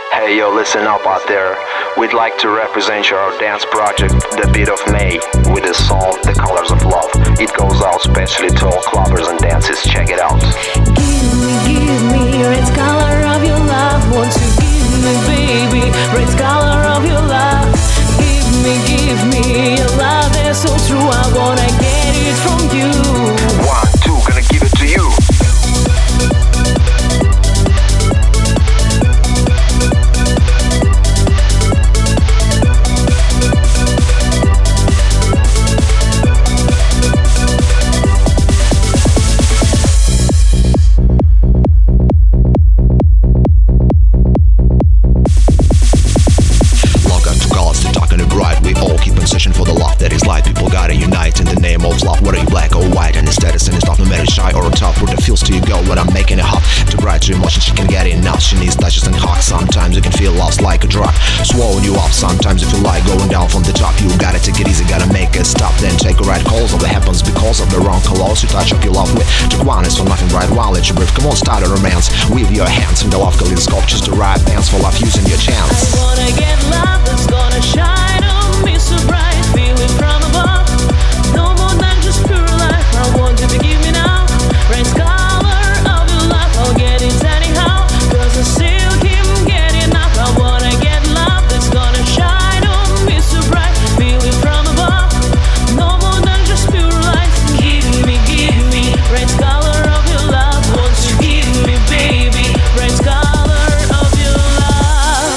Hey yo, listen up out there. We'd like to represent our dance project, The Beat of May, with the song The Colors of Love. It goes out specially to all clubbers and dancers. Check it out. Give me red color of your love. Won't you give me, baby, red color of your love? Give me your love that's so true. I wanna get it from you. 1, 2, gonna give it to you. For the love that is light, people gotta unite in the name of love. Whether you black or white, and status and stuff, no matter shy or tough. Where the feels to you go when I'm making it hot. Too bright, too emotion, she can get enough. She needs touches and hugs. Sometimes you can feel lost like a drug, swallowing you up. Sometimes if you like going down from the top, you gotta take it easy, gotta make it stop. Then take a right calls. All that happens because of the wrong colors you touch up your love with. Took one is for nothing, right? One let you breathe. Come on, start a romance. Weave your hands in the love color sculptures to right dance for love using your chance. I wanna get love that's gonna shine on me so bright. Feel it from above. No more than just pure life. I want you to give me now. Red color of your love. I'll get it anyhow. Cause I still keep getting up. I wanna get love that's gonna shine on me so bright. Feel it from above. No more than just pure life. Give me red color of your love. Won't you give me, baby, red color of your love?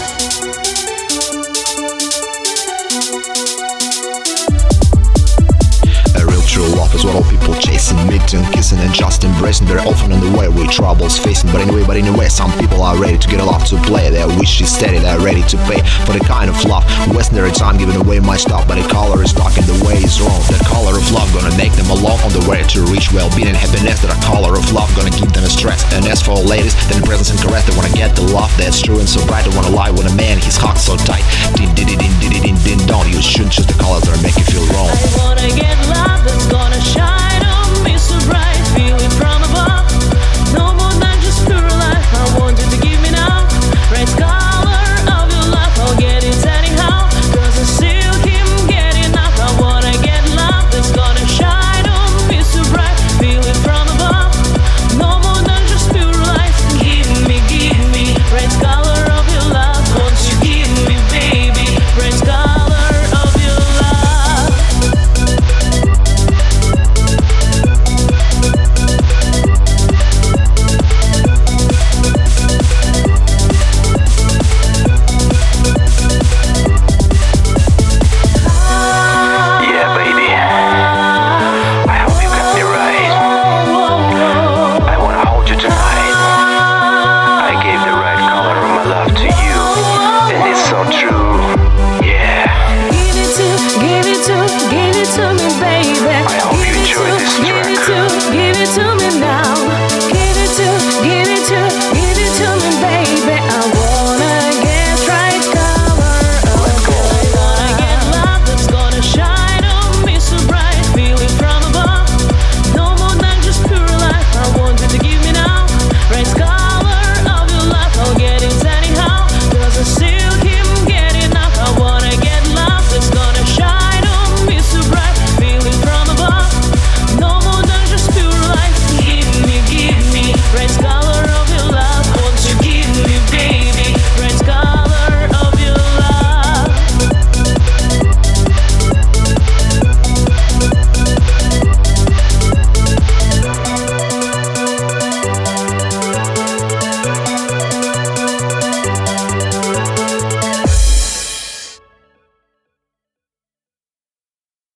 True love is what all people chasing, meeting, kissing and just embracing. Very often in the way with troubles facing, but anyway, some people are ready to get a love to play. Their wish is steady, they're ready to pay for the kind of love. Wasting their time giving away my stuff, but the color is dark and the way is wrong. That color of love gonna make them along on the way to reach well-being and happiness. That a color of love gonna give them a stress. And as for all ladies, then presence and caress, they wanna get the love that's true and so bright. They wanna lie with a man, his heart so tight. Din din din din din din din. Don't you shouldn't choose the colors that make you feel wrong. I wanna get love that's gonna shine